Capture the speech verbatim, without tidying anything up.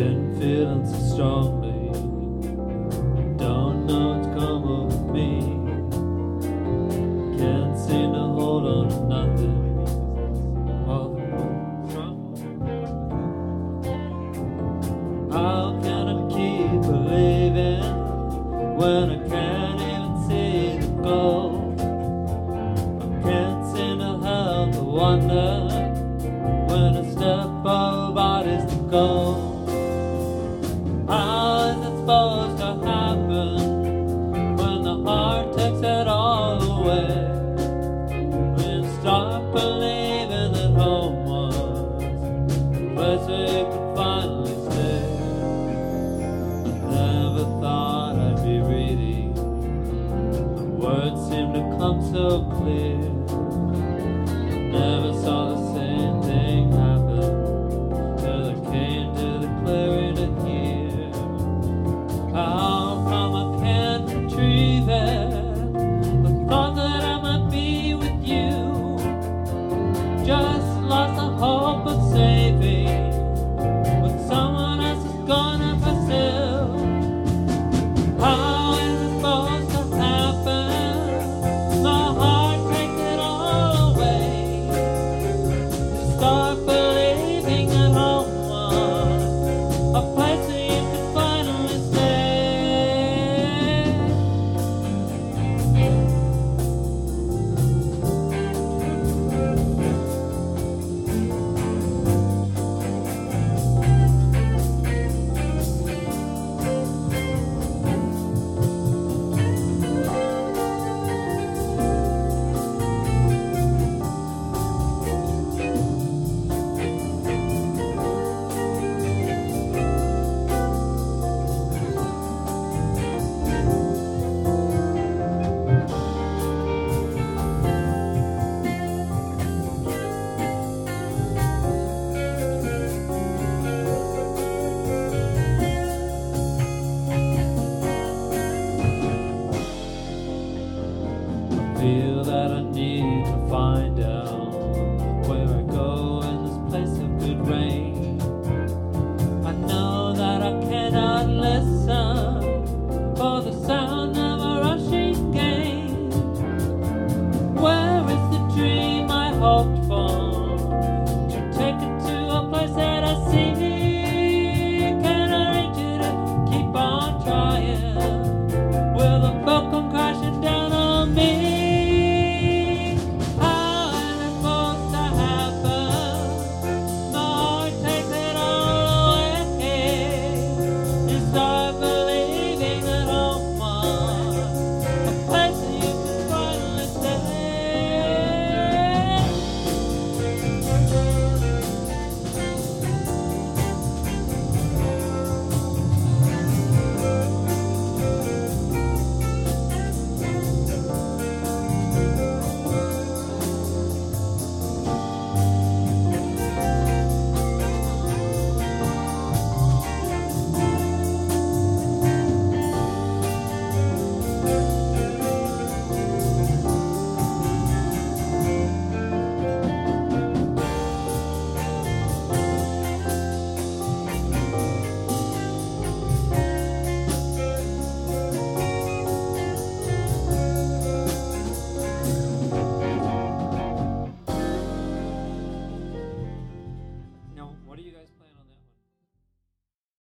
been feeling so strongly. Don't know what's come over me. Can't seem to hold on to nothing. All the How can I keep believing when I can't even see the goal? I can't seem to help but wonder when I step over bodies to go. How is it supposed to happen when the heart takes it all away? When you start believing that home was the place where you could finally stay. I never thought I'd be reading. The words seem to come so clear. Never saw the same thing happen till I came to the clearing to hear. How come I can't retrieve it? The thought that I might be with you. Just lost the hope of saving what someone else is gonna pursue. How is it supposed to happen? My heart takes it all away. Start believing that home was a place where you could finally stay. Feel that I need to find out where I go in this place of good rain. I know that I cannot listen for the sound of a rushing gate. Where is the dream I hoped for? To take it to a place that I see. Can I reach it and keep on trying? Will the boat come crashing down on me? What are you guys playing?